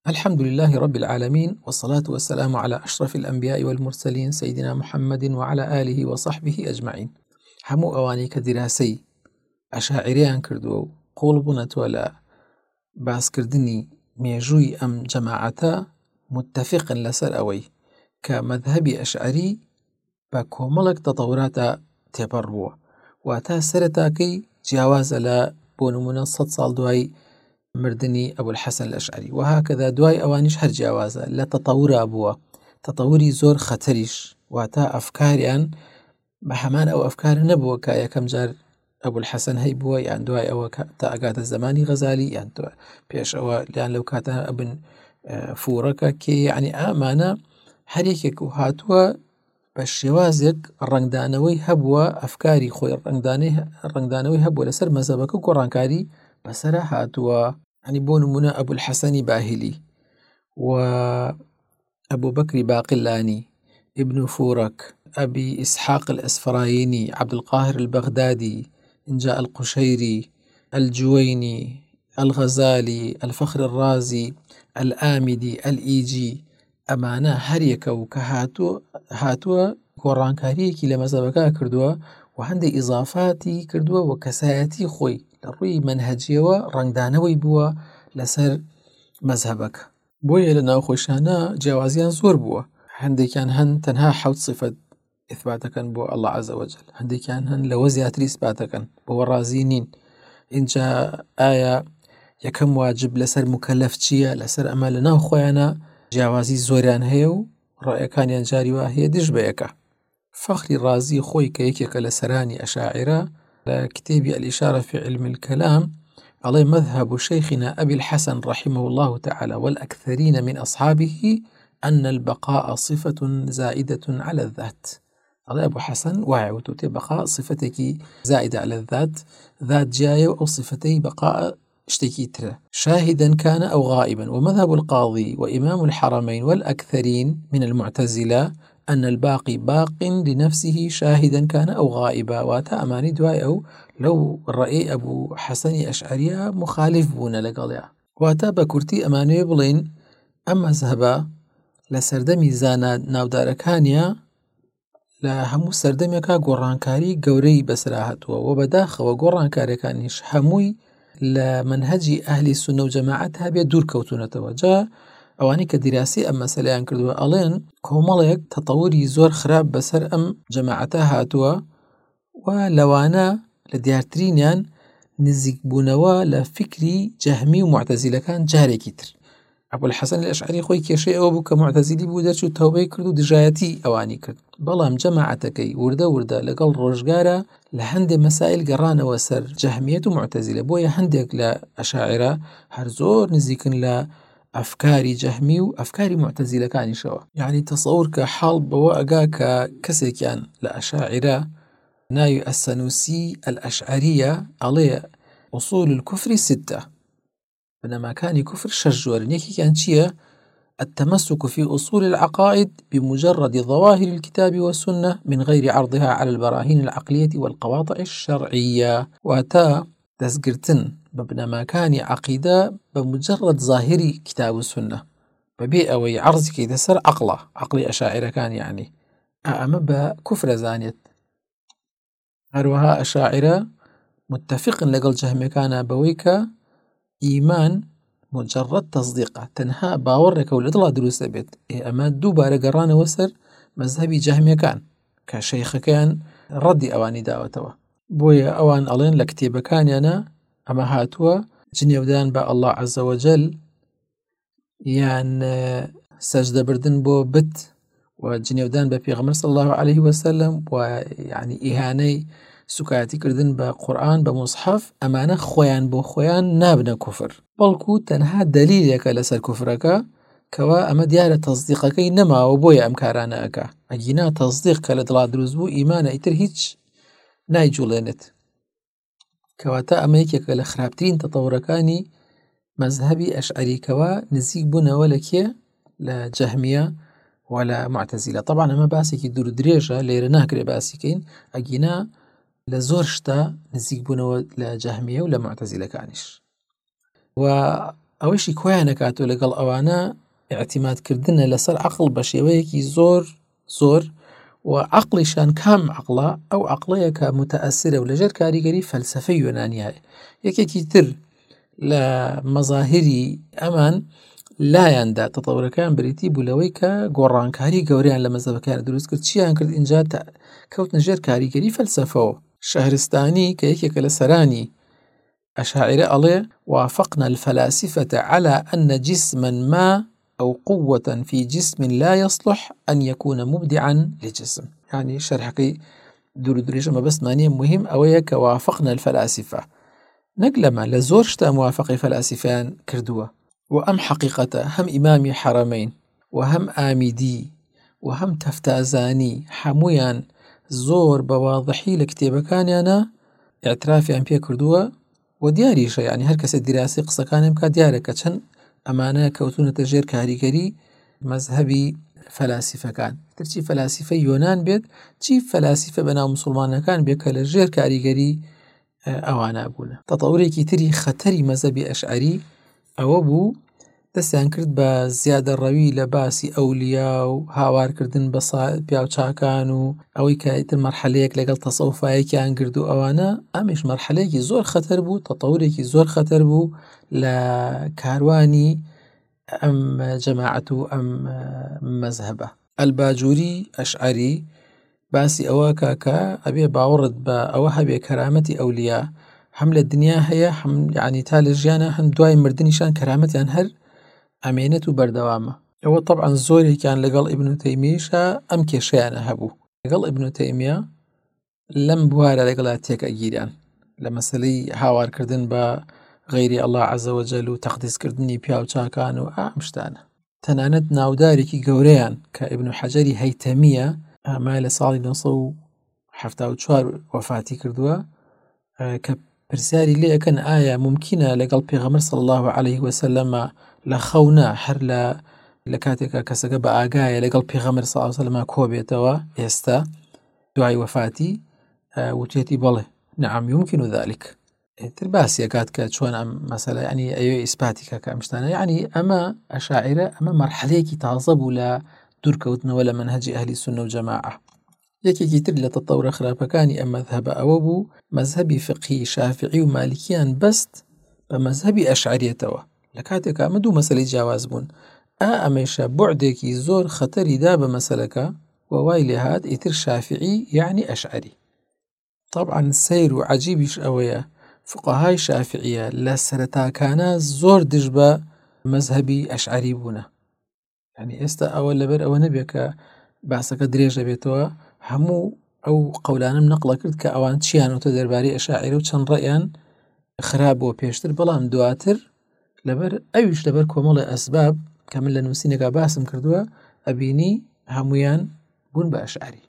الحمد لله رب العالمين، والصلاة والسلام على أشرف الأنبياء والمرسلين سيدنا محمد وعلى آله وصحبه أجمعين. هەموو ئەوانەی کە دیراسەی ئەشاعیرەیان کردووە و قوڵ بوونەتوە لە باسکردنی مێژووی ئەم جەماعەتە متفقن لەسەر ئەوەی کە مەذهەبی ئەشعەری بە کۆمەڵێک تەتەوراتە تێپەڕ بووە، واتە سەرەتاکەی جیاوازە لە بۆ نمونە 100 ساڵ دوای مردنی ئەبولحەسەن الأشعري، وهكذا دوای ئەوانیش هەر جیاوازە لە تەتەورا بووە، تەتەوری زۆر خەتەریش، واتە ئەفکاریان بە هەمان ئەو ئەفکار نەبووە کە یەکەم جار ئەبولحەسەن هەی بووە، یان دوای ئەوە تا ئەگاتە زمانی غەزالی، یان پێش ئەوە لیان لەو کاتە ئەبن فورەکە کێ، یعنی ئامانە هەر یەکێک و هاتووە بە شێوازێک ڕەنگدانەوەی هەبووە، ئەفکاری خۆی ڕەنگدانەوەی هەبووە لەسەر مەزهەبەکە و گۆڕانکاری بەسەرە هاتووە. ینی بۆ نمونە ئەبولحەسەنی باهیلی و ئەبوو بەکری باقلانی، ابن فورك، أبي إسحاق الأسفرايني، عبد القاهر البغدادي، إنجاء القشيري، الجويني، الغزالي، الفخر الرازي، الآمدي، الإيجي، ئەمانە هەریەکە کە هاتووە گۆڕانکاریەکی لە مەزهەبەکە کردووە و هەندێک ئیزافاتی کردووە و کەسایەتی خۆی لە ڕووی مەنهەجیەوە ڕەنگدانەوەی بووە لەسەر مەزهەبەکە. بۆیە لە ناوخۆشانە جیاوازیان زۆر بووە، هەندێکیان هەن تەنها 7 صفەت ئیثباتەکەن بۆ الله عز وجل، هەندێکیان هەن لەوە زیاتری ئیثباتەکەن بۆ ڕازی نین. اینجا ئایا یەکەم واجب لەسەر مکەلەف چییە؟ لەسەر ئەمە لە ناو خۆیانە جیاوازی زۆریان هەیە و ڕائەکانیان جاری وا هەیە دژ بە یەکە. فەخری رازی خۆی کە یەکێکە لە سەرانی ئەشاعیرە لە کتێبی الإشارة في علم الكلام عليه مذهب شيخنا أبي الحسن رحمه الله تعالى والأكثرين من أصحابه أن البقاء صفة زائدة على الذات. عليه أبو حسن وعوتوتي بقاء صفتك زائدة على الذات، ذات جاية أو صفتي بقاء اشتكي ترى شاهدا كان أو غائبا. ومذهب القاضي وإمام الحرمين والأكثرين من المعتزلة أن الباقي باق لنفسه شاهدا كان أو غائبا. واتا أماني دواي أو لو رأي أبو حسن أشعرية مخالف بونا لقاليا، واتا بكورتي أماني بلين أما ذهبا لسردمي زانا ناوداركانيا لا همو سردميكا گۆڕانکاری گەورەی بەسراهاتووە و بەداخەوە گۆڕانکاریەکانیش هەمووی لە منهەجی ئەهلی سونە و جەماعەت هەبێ دوور کەوتونەتەوە. جا ئەوانی کە دیراسی ئەم مەسەلەیان کردووە ئەڵێن کۆمەڵێک تەتەوری زۆر خراپ بەسەر ئەم جەماعەتە هاتووە و لەوانە لە دیارترینیان نزیک بوونەوە لە فکری جەهمی و معتەزیلەکان جارێکی تر. ئەبولحەسەن الأشعري خۆی کێشەی ئەوە بوو کە معتەزیلی بوو، دەرچوو تەوبەی کرد و دژایەتی ئەوانی کرد، بەڵام جەماعەتەکەی وردە وردە لەگەڵ ڕۆژگارە لە هەندێک مەسائل گەڕانەوە سەر جەهمیەت و معتەزیلە. بۆیە هەندێک لە ئەشاعیرە هەر زۆر نزیکن لە ئەفکاری جەهمی و ئەفکاری معتەزیلەکانیشەوە. یعنی تەسەور کە حاڵ بەوە ئەگا کە کەسێکیان لە ئەشاعیرە ناوی السەنوسی الأشعرية ئەڵێ أصول الكفر 6، بنەماکانی کوفر 6 جۆرن. یەکێکیان چییە؟ التمسك في أصول العقائد بمجرد ظواهر الكتاب والسنة من غير عرضها على البراهين العقلية والقواطع الشرعية. واتا دەستگرتن بە بنەماکانی عقیدە بمجرد ظاهری كتاب والسنة بەبێ ئەوەی عرضی کەیتە سەر عقلی ئەشاعیرەکان، یعنی ئەمە بە کوفرە زانێت. هەروەها ئەشاعیرە متفقن لەگەڵ جەهمیەکانە بەوەی کە ئیمان مجرد تصدیقە، تەنها باوەڕێکە و لە دڵا دروستە بێت. ئەمە دووبارە گەڕانەوە سەر مەزهەبی جەهمیەکان کە شەیخەکەیان ڕەدی ئەوانی داوەتەوە. بۆیە ئەوان ئەڵێن لە کتێبەکانیانە ئەمە هاتووە جنێودان بە الله عز وجل یان سەجدەبردن بۆ بت و جنێودان بە پێغەمبەر صلی الله عليه وسلم و یعنی ئیهانەی سوکایەتی کردن بە قورئان بە مصحف، ئەمانە خۆیان بۆ خۆیان نابنە کوفر، بەڵکو تەنها دەلیلێکە لەسەر کوفرەکە کەوا ئەمە دیارە تەصدیقەکەی نەماوە، بۆیە ئەم کارانە ئەکا. ئەگینا تەصدیق کە لە دڵا دروست بوو ئیمانە ئیتر هیچ نایجوڵێنێت. کەواتە ئەمە یەکێکە لە خراپترین تەتەورەکانی مەزهەبی ئەشعەریکەوە نزیک بوونەوە لە کێ؟ لە جەهمیە و لە معتەزیلە. طبعا ئەمە باسێکی دوور درێژە، لێرە ناکرێ باسیکەین، ئەگینا لە زۆر شتە نزیک بوونەوە لە جەهمیە و لە معتەزیلەکانیش. و ئەوەشی کۆیان نەکاتۆ لەگەڵ ئەوانە اعتیمادکردنە لەسەر عەقڵ بە شێوەیەکی زۆر و عەقڵیشان کام عەقڵە؟ ئەو عەقڵەیە کە متەئەسرە و لەژێر کاریگەری فەلسەفەی یۆنانیایە. یەکێکی تر لە مەظاهری ئەمان لایەندا تەتەورەکان بریتی بوو لەوەی کە گۆڕانکاری گەورەیان لە مەزهەبەکان دروست کرد. چیان کرد؟ ئینجا کەوتنە ژێر کاریگەری فەلسەفەوە. شەهرستانی کە یەکێکە لە سەرانی ئەشاعرە ئەڵێ وافقنا الفلاسفة على أن جسما ما أو قوة في جسم لا يصلح أن يكون مبدعا لجسم. يعني شرحكي دريجة ما بس معنيه مهم أويا كوافقنا الفلاسفة نقلما لزور شتا موافق فلاسفان كردوه وأم حقيقة هم إمامي حرمين وهم آمدي وهم تفتازاني حمويان زور بواضحي لكتابكان أنا اعترافي أم بيه كردوه ودياريش يعني هر کس دراسي قصة كان يمكا ديارك چن أمانة كوتونة تجير كاريگري مذهبي فلاسفة كان ترچی فلاسفة يونان بيت چی فلاسفة بناو مسلمان كان بيك لجير كاريگري ئەوانە بوون. تەتەورێکی تری خەتەری مەزهەبی ئەشعەری ئەوە بوو دەستیان کرد بە زیادە ڕەوی لە باسی ئەولیا و هاوارکردن بە پیاوچاکان و ئەوەی کە ئیتر مەرحەلەیەک لەگەڵ تەسەوفایەکیان کرد و ئەوانە ئەمیش مەرحەلەیەکی زۆر خەتەر بوو، تەتەورێکی زۆر خەتەر بوو لە کاروانی ئەم جەماعەت و ئەم مەزهەبە. ئەلباجووری ئەشعەری باسی ئەوە کاکە ئەبێ باوەڕت بە ئەوە هەبێ کەرامەتی ئەولیا هەم لە دنیا هەیە هەم یعنی تا لە ژیانە هەم دوای مردنیشان کەرامەتیان هەر ئەمێنێت و بەردەوامە. ئەوە طبعاً زۆرێکیان لەگەڵ ئیبن تەیمیەشە ئەم کێشەیانە هەبوو. لەگەڵ ئیبن تەیمیە لەم بوارە لەگەڵا تێکەگیریان لە مەسەلەی هاوارکردن بە غەیری ئەڵڵا عەزە وەجەل و تەقدیسکردنی پیاوچاکان و ئەم شتانە. تەنانەت ناودارێکی گەورەیان کە ئیبن حەجەری هەیتەمیە ئەمە لە ساڵی 1974 وەفاتی کردووە کە پرسیاری لێ ئەکەن ئایا ممکنە لەگەڵ پێغەمبەر صلی الله علیه وسلم لە خەونە هەر لە کاتێکە کەسەکە بە ئاگایە لەگەڵ پێغەمبەر صلی الله علیه وسلم کۆبێتەوە ئێستا دوای وەفاتی وتێتی بەڵێ نعم يمكن ذلك. تر باسی ئەکات کە چۆن ئەم مەسەلە یعنی ئەوێ ئیسپاتی کە ئەم شتانە یعنی ئەمە ئەشاعرە ئەمە مەرحەلەیەکی تازە بوو لە دوورکەوتنەوە لە منهەجی ئەهلی سونە و جەماعە. یەکێکی تر لە تەتەورە خراپەکانی ئەم مەذهەبە ئەوە بوو مەذهەبی فقهی شافعی و مالیکیان بەست بە مەذهەبی ئەشعەریەتەوە لە کاتێکە ئەمە دوو مەسەلەی جیاواز بوون. ئەمەیشە بوعدێکی زۆر خەتەریدا بە مەسەلەکە و وای لێ هات ئیتر شافعی یعنی ئەشعەری. طبعاً سەیر و عەجیبیش ئەوەیە فقەهای شافعیە لە سەرەتاکانە زۆر دژ بە مەذهەبی ئەشعەری بوونە. يعني ئێستا ئەوە لەبەر ئەوە نەبێت کە باسەکە درێژە بێتەوە هەموو ئەو قەولانم نەقڵە کرد کە ئەوان چیانەوە دەربارەی ئەشاعیرە و چەند ڕەیان خراپ بۆ پێشتر بەڵام دواتر لەبەر ئەویش لەبەر کۆمەڵی ئەسباب کە من لە نووسینێکا باسم کردووە ئەبینی هەمویان بوون بە ئەشعەری.